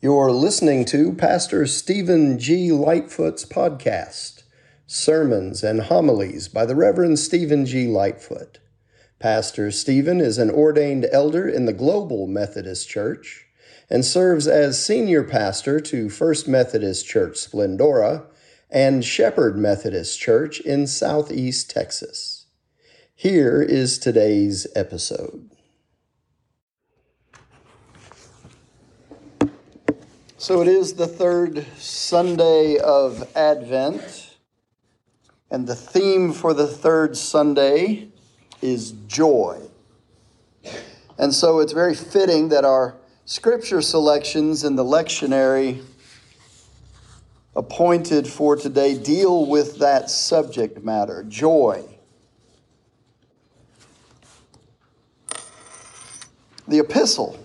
You're listening to Pastor Stephen G. Lightfoot's podcast, Sermons and Homilies by the Reverend Stephen G. Lightfoot. Pastor Stephen is an ordained elder in the Global Methodist Church and serves as senior pastor to First Methodist Church Splendora and Shepherd Methodist Church in Southeast Texas. Here is today's episode. So it is the third Sunday of Advent, and the theme for the third Sunday is joy. And so it's very fitting that our scripture selections in the lectionary appointed for today deal with that subject matter, joy. The epistle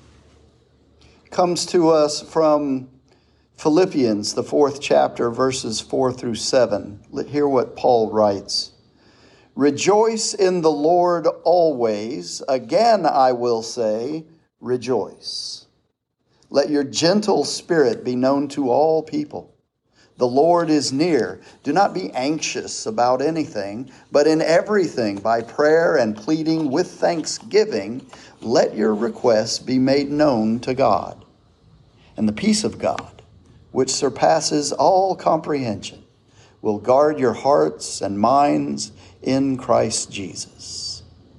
comes to us from Philippians, the 4th chapter, verses 4 through 7. Hear what Paul writes. Rejoice in the Lord always. Again, I will say, rejoice. Let your gentle spirit be known to all people. The Lord is near. Do not be anxious about anything, but in everything, by prayer and pleading with thanksgiving, let your requests be made known to God. And the peace of God, which surpasses all comprehension, will guard your hearts and minds in Christ Jesus.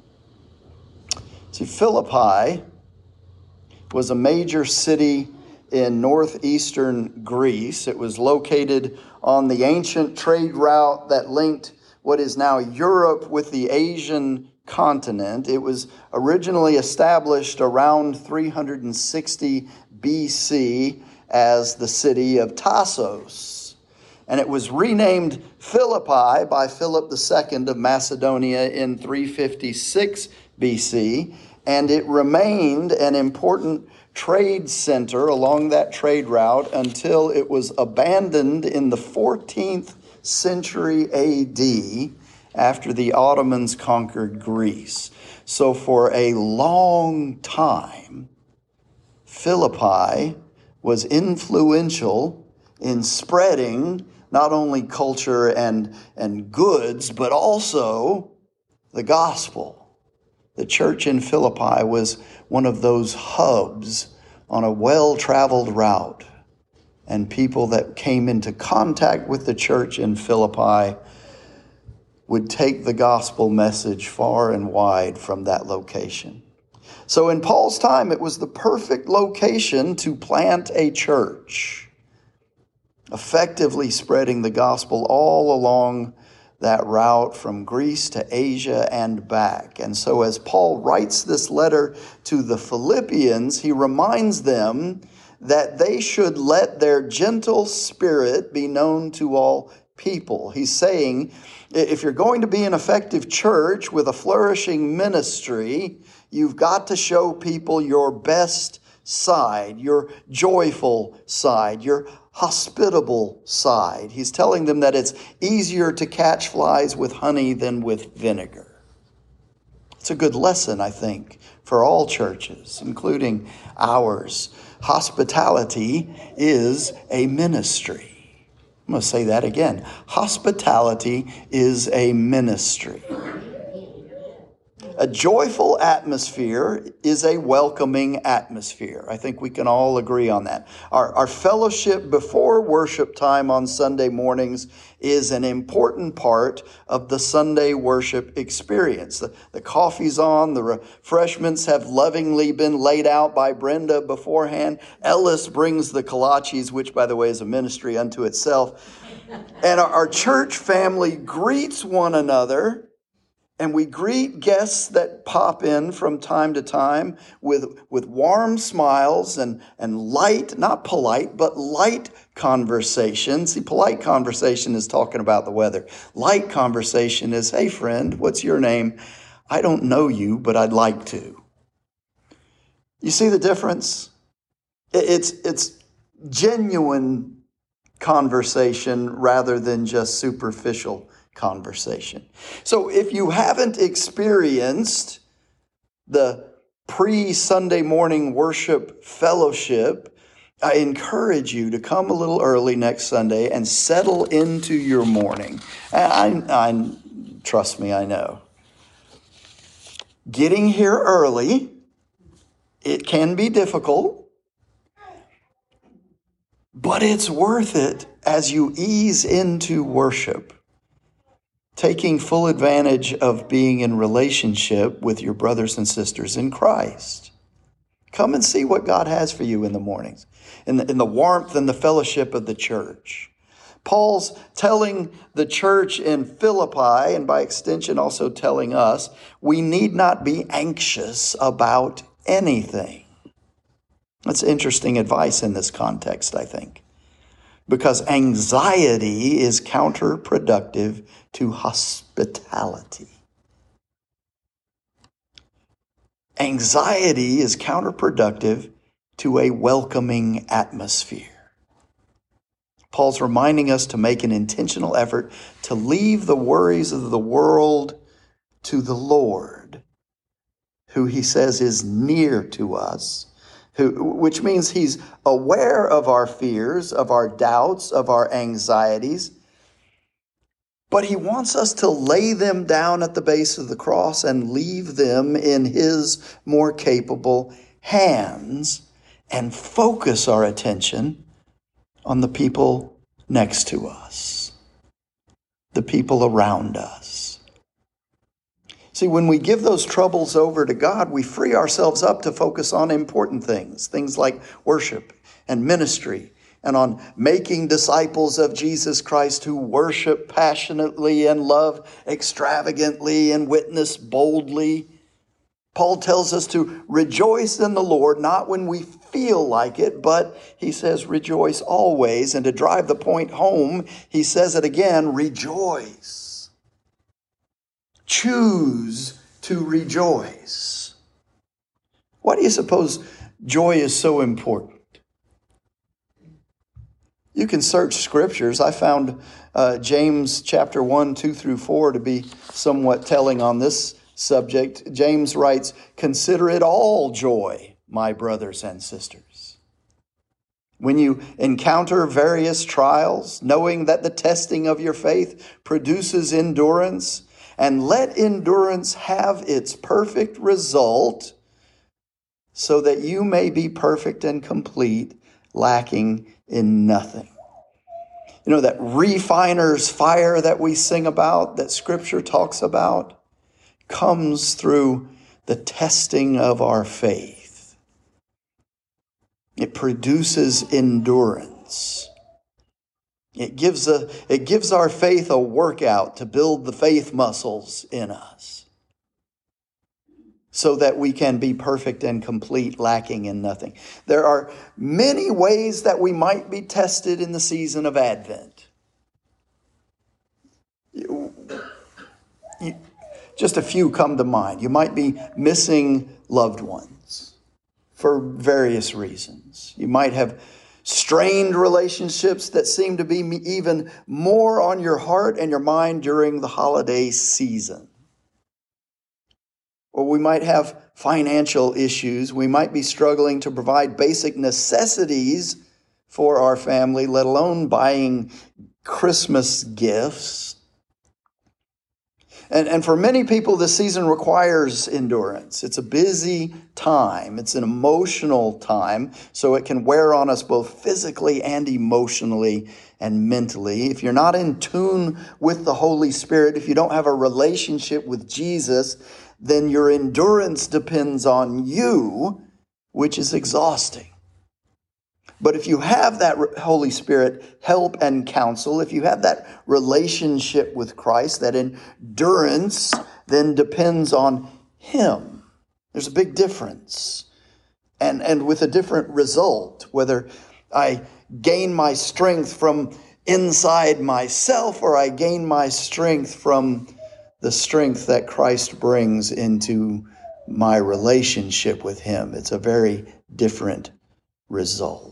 See, Philippi was a major city in northeastern Greece. It was located on the ancient trade route that linked what is now Europe with the Asian continent. It was originally established around 360 BC as the city of Tassos. And it was renamed Philippi by Philip II of Macedonia in 356 BC. And it remained an important trade center along that trade route until it was abandoned in the 14th century AD after the Ottomans conquered Greece. So for a long time, Philippi was influential in spreading not only culture and goods, but also the gospel. The church in Philippi was one of those hubs on a well-traveled route. And people that came into contact with the church in Philippi would take the gospel message far and wide from that location. So in Paul's time, it was the perfect location to plant a church, effectively spreading the gospel all along that route from Greece to Asia and back. And so as Paul writes this letter to the Philippians, he reminds them that they should let their gentle spirit be known to all people. He's saying, if you're going to be an effective church with a flourishing ministry, you've got to show people your best side, your joyful side, your hospitable side. He's telling them that it's easier to catch flies with honey than with vinegar. It's a good lesson, I think, for all churches, including ours. Hospitality is a ministry. I'm going to say that again. Hospitality is a ministry. A joyful atmosphere is a welcoming atmosphere. I think we can all agree on that. Our fellowship before worship time on Sunday mornings is an important part of the Sunday worship experience. The coffee's on, the refreshments have lovingly been laid out by Brenda beforehand. Ellis brings the kolaches, which, by the way, is a ministry unto itself. And our church family greets one another. And we greet guests that pop in from time to time with warm smiles and light, not polite, but light conversation. See, polite conversation is talking about the weather. Light conversation is, hey friend, what's your name? I don't know you, but I'd like to. You see the difference? It's genuine conversation rather than just superficial conversation. So if you haven't experienced the pre-Sunday morning worship fellowship I encourage you to come a little early next Sunday and settle into your morning. And I trust me, I know. Getting here early, it can be difficult, but it's worth it as you ease into worship, taking full advantage of being in relationship with your brothers and sisters in Christ. Come and see what God has for you in the mornings, in the warmth and the fellowship of the church. Paul's telling the church in Philippi, and by extension also telling us, we need not be anxious about anything. That's interesting advice in this context, I think, because anxiety is counterproductive to hospitality. Anxiety is counterproductive to a welcoming atmosphere. Paul's reminding us to make an intentional effort to leave the worries of the world to the Lord, who he says is near to us, which means he's aware of our fears, of our doubts, of our anxieties, but he wants us to lay them down at the base of the cross and leave them in his more capable hands and focus our attention on the people next to us, the people around us. See, when we give those troubles over to God, we free ourselves up to focus on important things like worship and ministry, and on making disciples of Jesus Christ who worship passionately and love extravagantly and witness boldly. Paul tells us to rejoice in the Lord, not when we feel like it, but he says rejoice always. And to drive the point home, he says it again, rejoice. Choose to rejoice. Why do you suppose joy is so important? You can search scriptures. I found James chapter 1, 2 through 4 to be somewhat telling on this subject. James writes, "Consider it all joy, my brothers and sisters, when you encounter various trials, knowing that the testing of your faith produces endurance, and let endurance have its perfect result, so that you may be perfect and complete, lacking in nothing." You know, that refiner's fire that we sing about, that Scripture talks about, comes through the testing of our faith. It produces endurance. It gives our faith a workout to build the faith muscles in us, so that we can be perfect and complete, lacking in nothing. There are many ways that we might be tested in the season of Advent. Just a few come to mind. You might be missing loved ones for various reasons. You might have strained relationships that seem to be even more on your heart and your mind during the holiday season. Or we might have financial issues. We might be struggling to provide basic necessities for our family, let alone buying Christmas gifts. And for many people, this season requires endurance. It's a busy time. It's an emotional time, so it can wear on us both physically and emotionally and mentally. If you're not in tune with the Holy Spirit, if you don't have a relationship with Jesus, then your endurance depends on you, which is exhausting. But if you have that Holy Spirit help and counsel, if you have that relationship with Christ, that endurance then depends on Him. There's a big difference. And with a different result, whether I gain my strength from inside myself or I gain my strength from the strength that Christ brings into my relationship with Him. It's a very different result.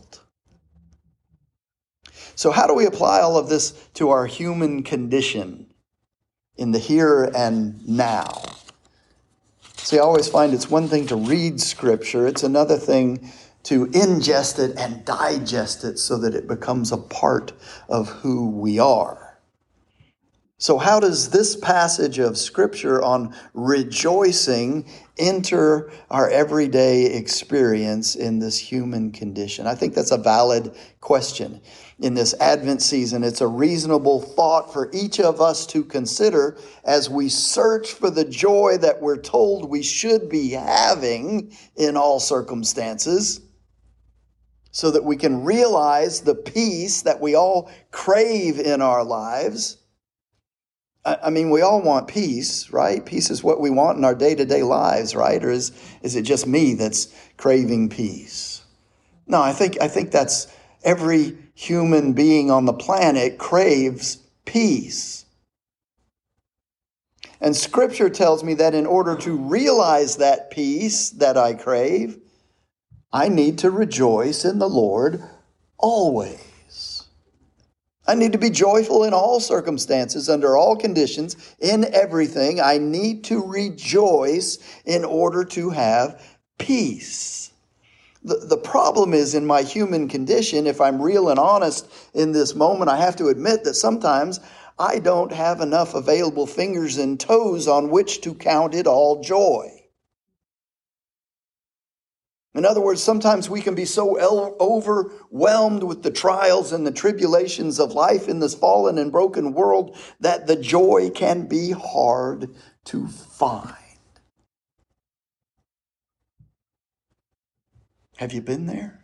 So how do we apply all of this to our human condition in the here and now? See, I always find it's one thing to read Scripture. It's another thing to ingest it and digest it so that it becomes a part of who we are. So how does this passage of Scripture on rejoicing enter our everyday experience in this human condition? I think that's a valid question in this Advent season. It's a reasonable thought for each of us to consider as we search for the joy that we're told we should be having in all circumstances, so that we can realize the peace that we all crave in our lives. I mean, we all want peace, right? Peace is what we want in our day-to-day lives, right? Or is it just me that's craving peace? No, I think that's every human being on the planet craves peace. And Scripture tells me that in order to realize that peace that I crave, I need to rejoice in the Lord always. I need to be joyful in all circumstances, under all conditions, in everything. I need to rejoice in order to have peace. The problem is, in my human condition, if I'm real and honest in this moment, I have to admit that sometimes I don't have enough available fingers and toes on which to count it all joy. In other words, sometimes we can be so overwhelmed with the trials and the tribulations of life in this fallen and broken world that the joy can be hard to find. Have you been there?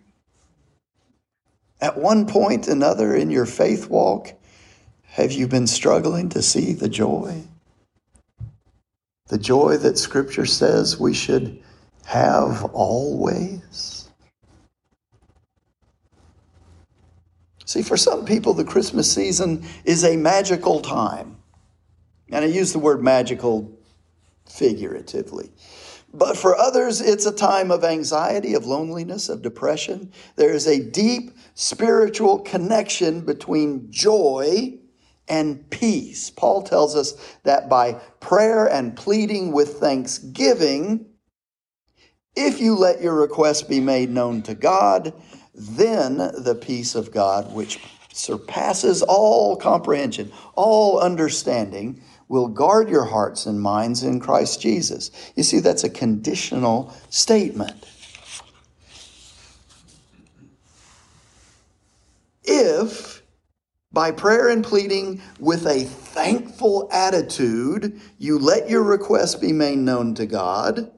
At one point or another in your faith walk, have you been struggling to see the joy? The joy that Scripture says we should have always. See, for some people, the Christmas season is a magical time. And I use the word magical figuratively. But for others, it's a time of anxiety, of loneliness, of depression. There is a deep spiritual connection between joy and peace. Paul tells us that by prayer and pleading with thanksgiving, if you let your requests be made known to God, then the peace of God, which surpasses all comprehension, all understanding, will guard your hearts and minds in Christ Jesus. You see, that's a conditional statement. If, by prayer and pleading with a thankful attitude, you let your requests be made known to God,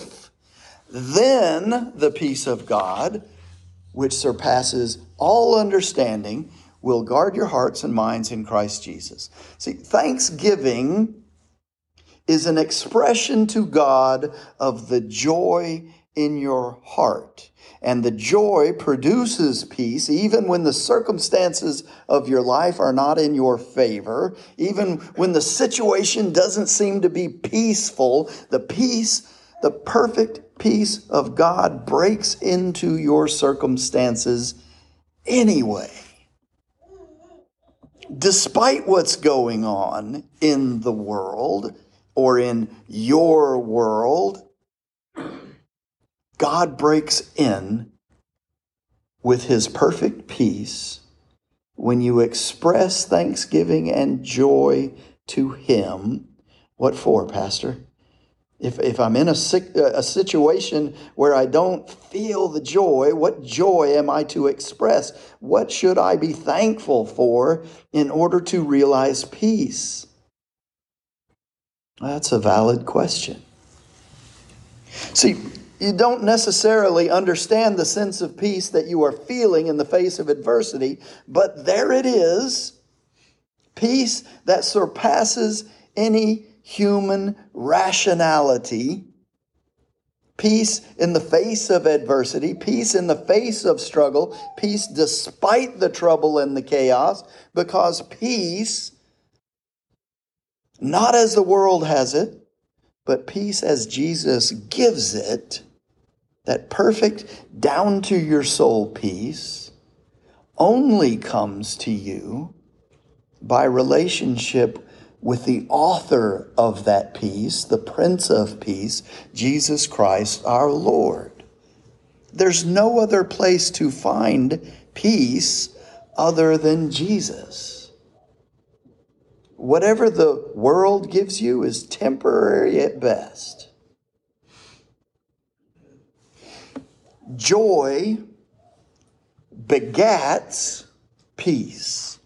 then the peace of God, which surpasses all understanding, will guard your hearts and minds in Christ Jesus. See, thanksgiving is an expression to God of the joy in your heart. And the joy produces peace even when the circumstances of your life are not in your favor, even when the situation doesn't seem to be peaceful. The perfect peace of God breaks into your circumstances anyway. Despite what's going on in the world or in your world, God breaks in with His perfect peace when you express thanksgiving and joy to Him. What for, Pastor? If I'm in a situation where I don't feel the joy, what joy am I to express? What should I be thankful for in order to realize peace? That's a valid question. See, you don't necessarily understand the sense of peace that you are feeling in the face of adversity, but there it is. Peace that surpasses any human rationality, peace in the face of adversity, peace in the face of struggle, peace despite the trouble and the chaos, because peace, not as the world has it, but peace as Jesus gives it, that perfect down to your soul peace, only comes to you by relationship with the author of that peace, the Prince of Peace, Jesus Christ our Lord. There's no other place to find peace other than Jesus. Whatever the world gives you is temporary at best. Joy begats peace.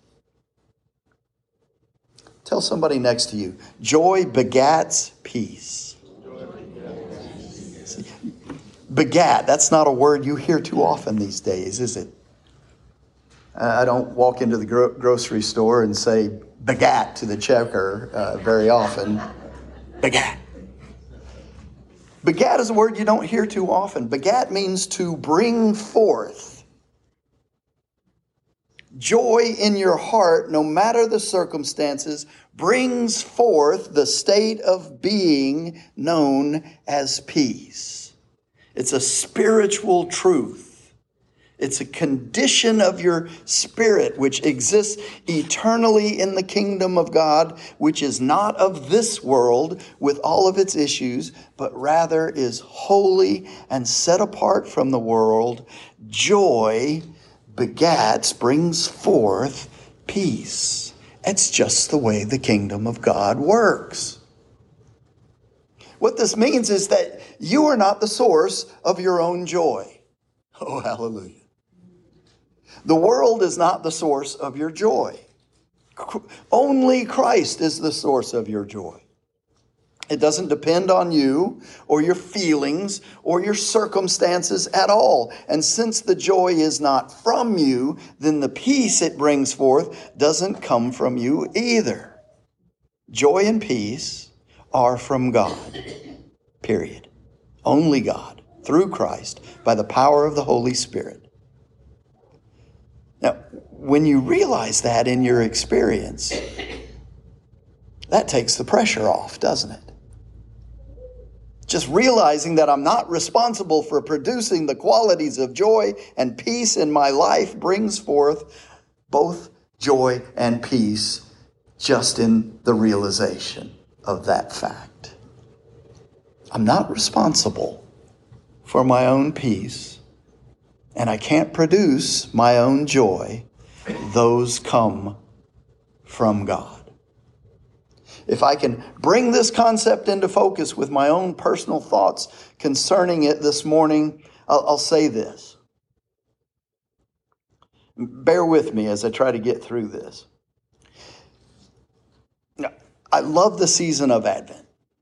Tell somebody next to you, joy begats peace. See, begat, that's not a word you hear too often these days, is it? I don't walk into the grocery store and say begat to the checker very often. Begat. Begat is a word you don't hear too often. Begat means to bring forth. Joy in your heart, no matter the circumstances, brings forth the state of being known as peace. It's a spiritual truth. It's a condition of your spirit which exists eternally in the kingdom of God, which is not of this world with all of its issues, but rather is holy and set apart from the world. Joy begats, brings forth peace. It's just the way the kingdom of God works. What this means is that you are not the source of your own joy. Oh, hallelujah. The world is not the source of your joy. Only Christ is the source of your joy. It doesn't depend on you or your feelings or your circumstances at all. And since the joy is not from you, then the peace it brings forth doesn't come from you either. Joy and peace are from God. Period. Only God, through Christ, by the power of the Holy Spirit. Now, when you realize that in your experience, that takes the pressure off, doesn't it? Just realizing that I'm not responsible for producing the qualities of joy and peace in my life brings forth both joy and peace just in the realization of that fact. I'm not responsible for my own peace, and I can't produce my own joy. Those come from God. If I can bring this concept into focus with my own personal thoughts concerning it this morning, I'll say this. Bear with me as I try to get through this. I love the season of Advent.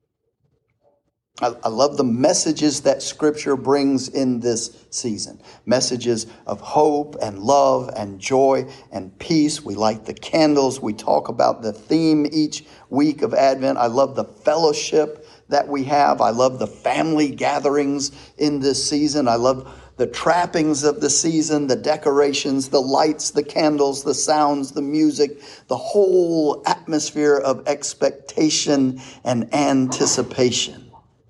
I love the messages that Scripture brings in this season. Messages of hope and love and joy and peace. We light the candles. We talk about the theme each week of Advent. I love the fellowship that we have. I love the family gatherings in this season. I love the trappings of the season, the decorations, the lights, the candles, the sounds, the music, the whole atmosphere of expectation and anticipation.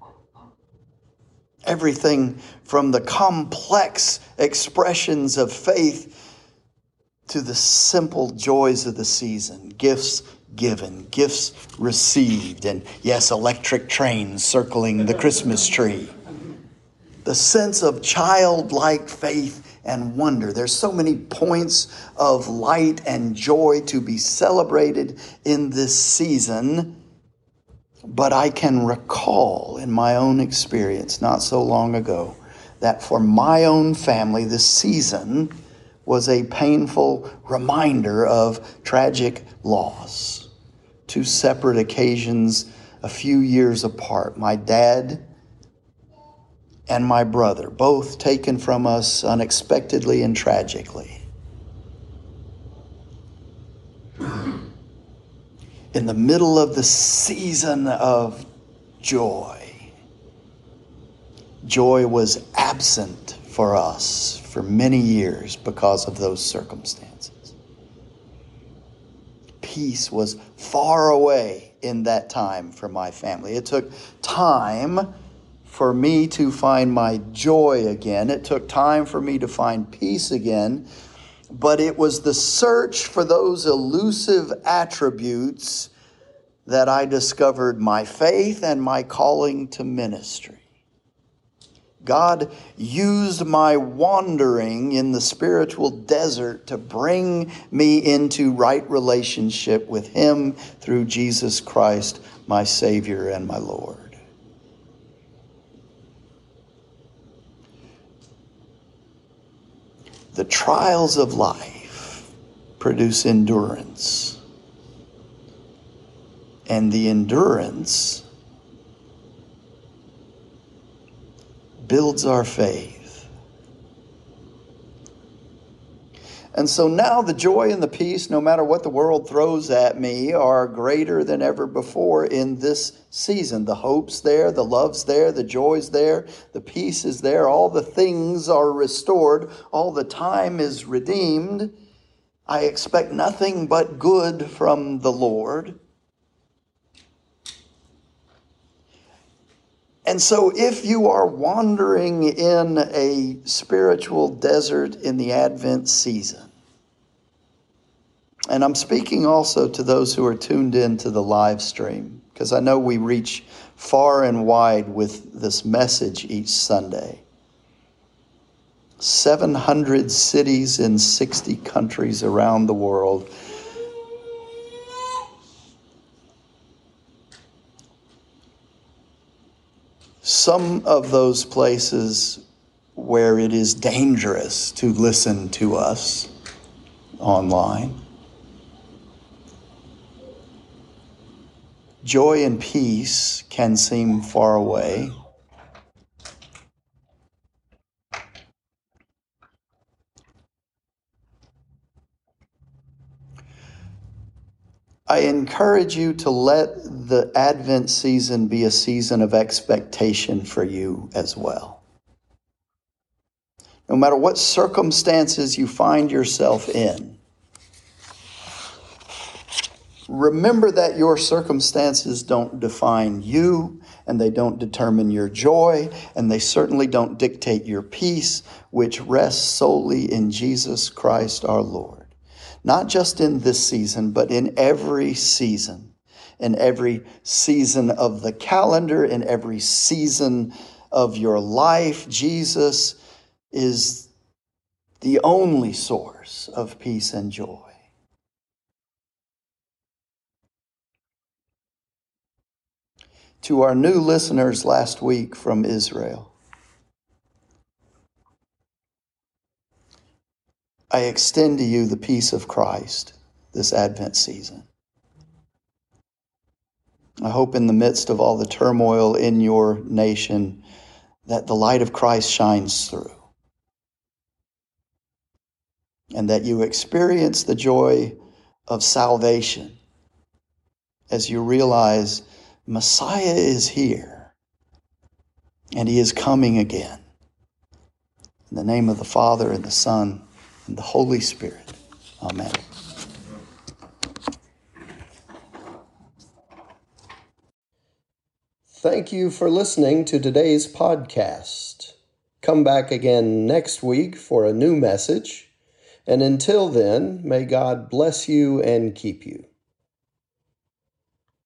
Everything from the complex expressions of faith to the simple joys of the season. Gifts given, gifts received, and yes, electric trains circling the Christmas tree. The sense of childlike faith and wonder. There's so many points of light and joy to be celebrated in this season. But I can recall in my own experience not so long ago that for my own family, this season was a painful reminder of tragic loss. Two separate occasions a few years apart. My dad and my brother, both taken from us unexpectedly and tragically. In the middle of the season of joy, joy was absent for us for many years because of those circumstances. Peace was far away in that time for my family. It took time for me to find my joy again. It took time for me to find peace again. But it was the search for those elusive attributes that I discovered my faith and my calling to ministry. God used my wandering in the spiritual desert to bring me into right relationship with Him through Jesus Christ, my Savior and my Lord. The trials of life produce endurance, and the endurance builds our faith. And so now the joy and the peace, no matter what the world throws at me, are greater than ever before in this season. The hope's there, the love's there, the joy's there, the peace is there, all the things are restored, all the time is redeemed. I expect nothing but good from the Lord. And so if you are wandering in a spiritual desert in the Advent season, and I'm speaking also to those who are tuned in to the live stream, because I know we reach far and wide with this message each Sunday. 700 cities in 60 countries around the world. Some of those places where it is dangerous to listen to us online. Joy and peace can seem far away. I encourage you to let the Advent season be a season of expectation for you as well. No matter what circumstances you find yourself in, remember that your circumstances don't define you, and they don't determine your joy, and they certainly don't dictate your peace, which rests solely in Jesus Christ our Lord. Not just in this season, but in every season of the calendar, in every season of your life. Jesus is the only source of peace and joy. To our new listeners last week from Israel, I extend to you the peace of Christ this Advent season. I hope in the midst of all the turmoil in your nation that the light of Christ shines through, and that you experience the joy of salvation as you realize Messiah is here and He is coming again. In the name of the Father and the Son and the Holy Spirit. Amen. Thank you for listening to today's podcast. Come back again next week for a new message. And until then, may God bless you and keep you.